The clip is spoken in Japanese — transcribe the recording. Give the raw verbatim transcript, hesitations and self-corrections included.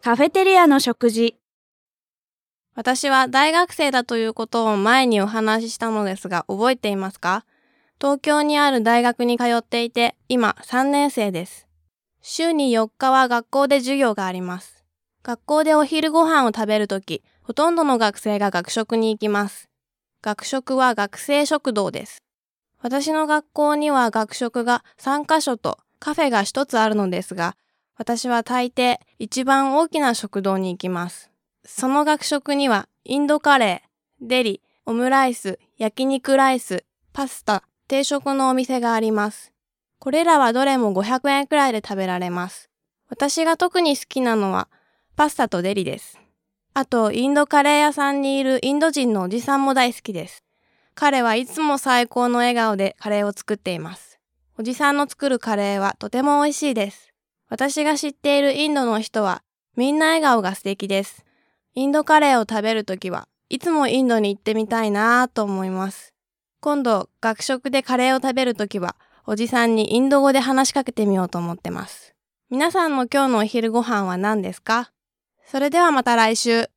カフェテリアの食事。 私は大学生だということを前にお話ししたのですが、覚えていますか？東京にある大学に通っていて、今さんねん生です。週によっかは学校で授業があります。学校でお昼ご飯を食べるとき、ほとんどの学生が学食に行きます。学食は学生食堂です。私の学校には学食がさんかしょとカフェがひとつあるのですが、私は大抵一番大きな食堂に行きます。その学食にはインドカレー、デリ、オムライス、焼肉ライス、パスタ、定食のお店があります。これらはどれもごひゃくえんくらいで食べられます。私が特に好きなのはパスタとデリです。あと、インドカレー屋さんにいるインド人のおじさんも大好きです。彼はいつも最高の笑顔でカレーを作っています。おじさんの作るカレーはとても美味しいです。私が知っているインドの人はみんな笑顔が素敵です。インドカレーを食べるときはいつもインドに行ってみたいなぁと思います。今度学食でカレーを食べるときはおじさんにインド語で話しかけてみようと思ってます。皆さんの今日のお昼ご飯は何ですか？それではまた来週。